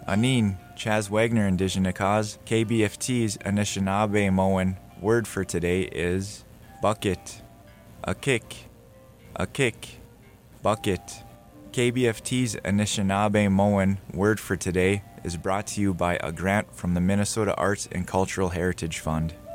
Anin, Chaz Wagner Indigenous, KBFT's Anishinaabe-Moan word for today is bucket. A kick, bucket. KBFT's Anishinaabe-Moan word for today is brought to you by a grant from the Minnesota Arts and Cultural Heritage Fund.